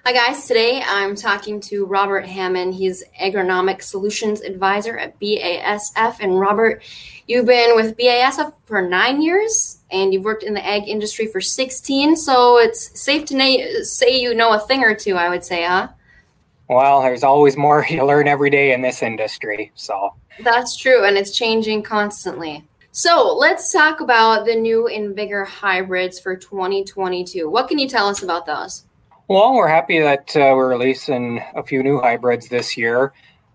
Hi guys, today I'm talking to Robert Hammond. He's Agronomic Solutions Advisor at BASF. And Robert, you've been with BASF for 9 years and you've worked in the ag industry for 16. So it's safe to say you know a thing or two, I would say, huh? Well, there's always more you learn every day in this industry. That's true, and it's changing constantly. So let's talk about the new InVigor hybrids for 2022. What can you tell us about those? Well, we're happy that we're releasing a few new hybrids this year.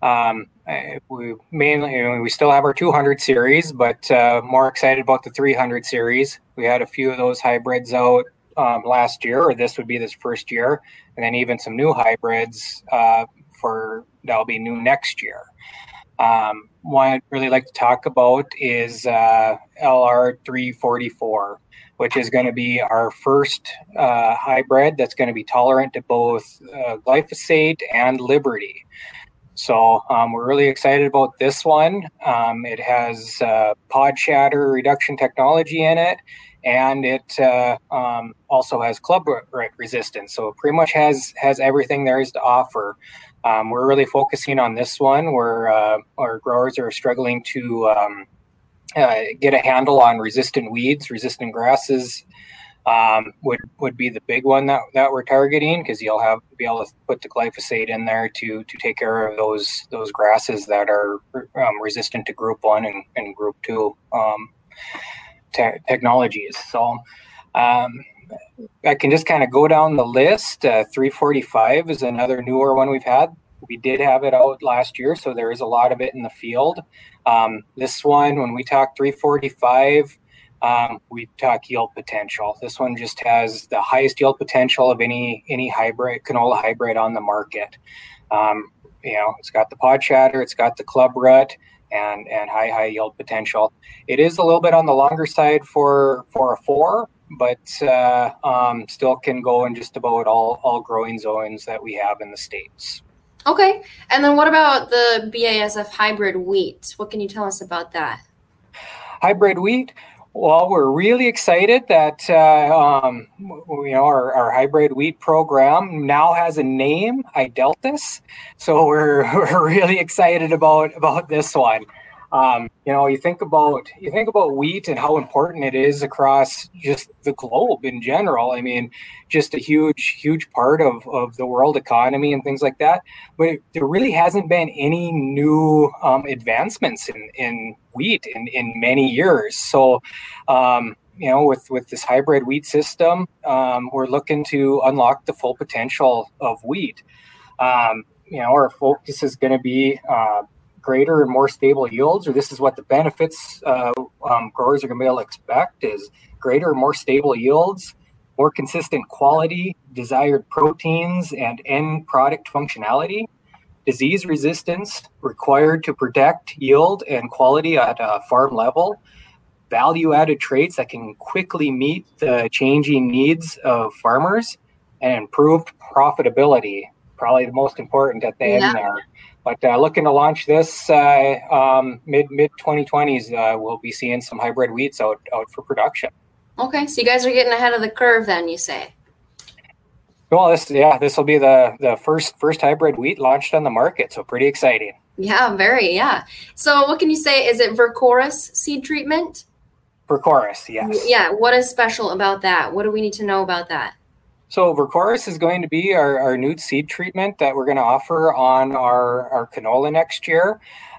We still have our 200 series, but more excited about the 300 series. We had a few of those hybrids out last year, or this would be this first year, and then even some new hybrids that'll be new next year. One I'd really like to talk about is LR344, which is going to be our first hybrid that's going to be tolerant to both glyphosate and Liberty. So we're really excited about this one. It has pod shatter reduction technology in it, and it also has club root resistance. So it pretty much has everything there is to offer. We're really focusing on this one where our growers are struggling to get a handle on resistant weeds, resistant grasses. Would be the big one that we're targeting, because you'll be able to put the glyphosate in there to take care of those grasses that are resistant to Group 1 and Group 2 technologies. So I can just kind of go down the list. 345 is another newer one we've had. We did have it out last year, so there is a lot of it in the field. This one, when we talk 345, we talk yield potential. This one just has the highest yield potential of any hybrid, canola hybrid on the market. It's got the pod shatter, it's got the club rut, and high yield potential. It is a little bit on the longer side for a 4, but still can go in just about all growing zones that we have in the States. Okay. And then what about the BASF hybrid wheat? What can you tell us about that? Hybrid wheat? Well, we're really excited that our hybrid wheat program now has a name, Ideltis. So we're really excited about this one. You think about wheat and how important it is across just the globe in general. I mean, just a huge part of the world economy and things like that. But there really hasn't been any new advancements in wheat in many years. So, with this hybrid wheat system, we're looking to unlock the full potential of wheat. Our focus is going to be greater and more stable yields, or this is what the benefits growers are going to be able to expect, is greater and more stable yields, more consistent quality, desired proteins, and end product functionality, disease resistance required to protect yield and quality at a farm level, value-added traits that can quickly meet the changing needs of farmers, and improved profitability, probably the most important at the end there. But looking to launch this mid 2020s, we'll be seeing some hybrid wheats out for production. Okay, so you guys are getting ahead of the curve then, you say? Well, this will be the first hybrid wheat launched on the market, so pretty exciting. Yeah, very, yeah. So what can you say? Is it Vercorus seed treatment? Vercorus, yes. Yeah, what is special about that? What do we need to know about that? So Vercorus is going to be our new seed treatment that we're going to offer on our canola next year.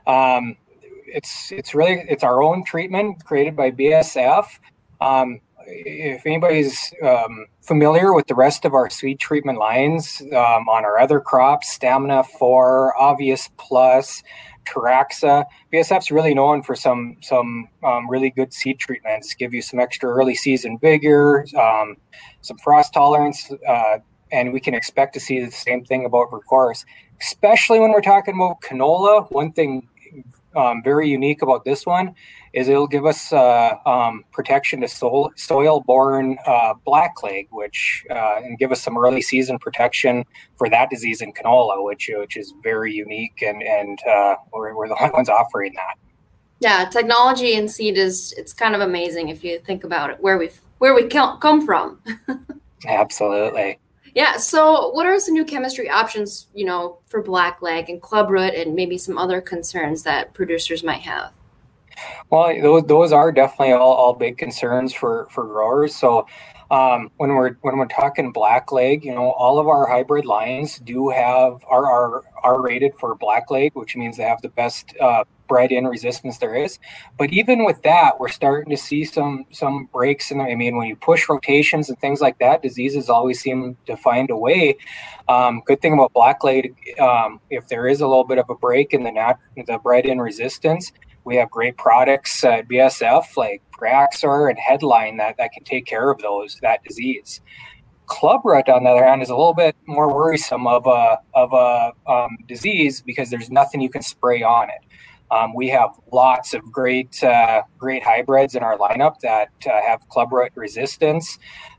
It's our own treatment created by BASF. If anybody's familiar with the rest of our seed treatment lines on our other crops, Stamina 4, Obvious Plus, Taraxa, BASF's really known for some really good seed treatments. Give you some extra early season vigor, some frost tolerance, and we can expect to see the same thing about Vercorus, especially when we're talking about canola. One thing very unique about this one is it'll give us protection to soil-borne blackleg, and give us some early season protection for that disease in canola, which is very unique, and we're the only ones offering that. Yeah, technology in seed it's kind of amazing if you think about it, where we come from. Absolutely. Yeah. So what are some new chemistry options, for blackleg and clubroot and maybe some other concerns that producers might have? Well, those are definitely all big concerns for growers. So when we're talking blackleg, all of our hybrid lines do have are rated for blackleg, which means they have the best bred-in resistance there is. But even with that, we're starting to see some breaks in there. I mean, when you push rotations and things like that, diseases always seem to find a way. Good thing about blackleg, if there is a little bit of a break in the bred-in resistance, we have great products at BASF like Praxor and Headline that can take care of that disease. Clubroot, on the other hand, is a little bit more worrisome of a disease because there's nothing you can spray on it. We have lots of great hybrids in our lineup that have clubroot resistance.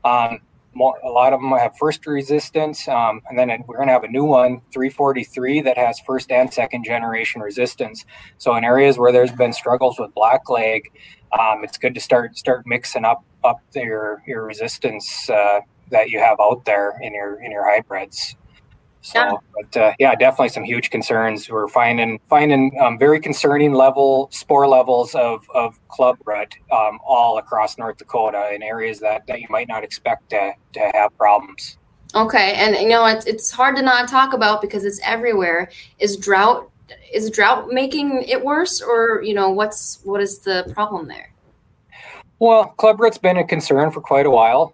A lot of them have first resistance, and then we're going to have a new one, 343, that has first and second generation resistance. So in areas where there's been struggles with blackleg, it's good to start mixing up your resistance that you have out there in your hybrids. So, but definitely some huge concerns. We're finding very concerning spore levels of clubroot all across North Dakota in areas that you might not expect to have problems. Okay, and it's hard to not talk about because it's everywhere. Is drought making it worse, or what is the problem there? Well, clubroot's been a concern for quite a while.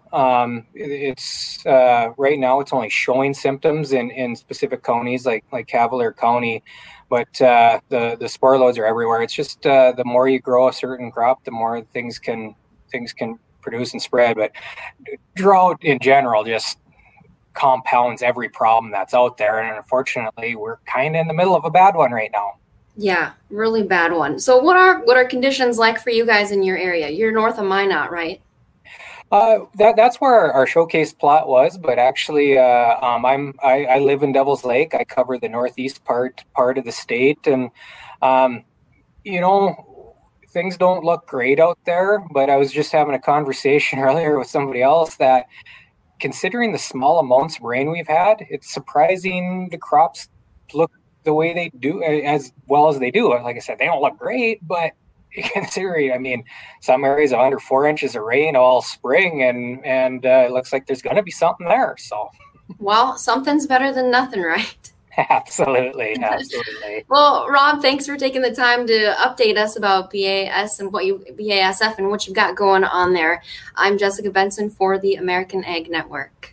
It's right now it's only showing symptoms in specific counties like Cavalier County, but the spore loads are everywhere. It's just the more you grow a certain crop, the more things can produce and spread. But drought in general just compounds every problem that's out there, and unfortunately, we're kind of in the middle of a bad one right now. Yeah, really bad one. So what are conditions like for you guys in your area? You're north of Minot, right? That's where our showcase plot was, but actually, I live in Devil's Lake. I cover the northeast part of the state, and things don't look great out there. But I was just having a conversation earlier with somebody else that, considering the small amounts of rain we've had, it's surprising the crops look the way they do, as well as they do. Like I said, they don't look great, but considering, I mean, some areas of under 4 inches of rain all spring, and it looks like there's going to be something there. So, well, something's better than nothing, right? Absolutely. Well, Rob, thanks for taking the time to update us about BASF and what you've got going on there. I'm Jessica Benson for the American Ag Network.